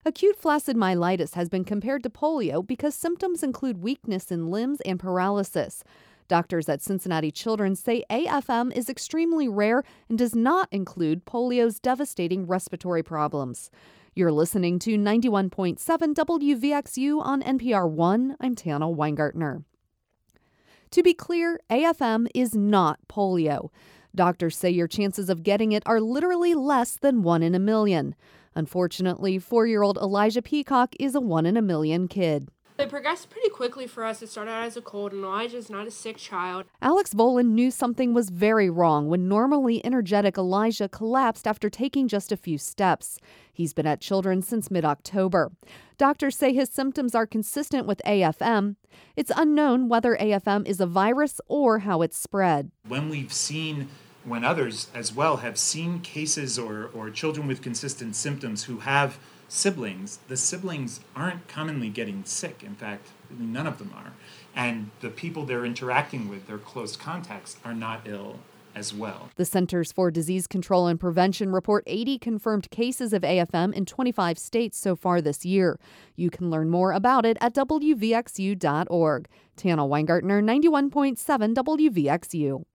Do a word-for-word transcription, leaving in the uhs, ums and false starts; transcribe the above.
Acute flaccid myelitis has been compared to polio because symptoms include weakness in limbs and paralysis. Doctors at Cincinnati Children's say A F M is extremely rare and does not include polio's devastating respiratory problems. You're listening to ninety-one point seven W V X U on N P R one. I'm Tana Weingartner. To be clear, A F M is not polio. Doctors say your chances of getting it are literally less than one in a million. Unfortunately, four-year-old Elijah Peacock is a one in a million kid. It progressed pretty quickly for us. It started out as a cold, and Elijah's not a sick child. Alex Volan knew something was very wrong when normally energetic Elijah collapsed after taking just a few steps. He's been at Children's since mid-October. Doctors say his symptoms are consistent with A F M. It's unknown whether A F M is a virus or how it's spread. When we've seen, when others as well have seen cases or, or children with consistent symptoms who have siblings, the siblings aren't commonly getting sick. In fact, really none of them are. And the people they're interacting with, their close contacts, are not ill as well. The Centers for Disease Control and Prevention report eighty confirmed cases of A F M in twenty-five states so far this year. You can learn more about it at W V X U dot org. Tana Weingartner, ninety-one point seven W V X U.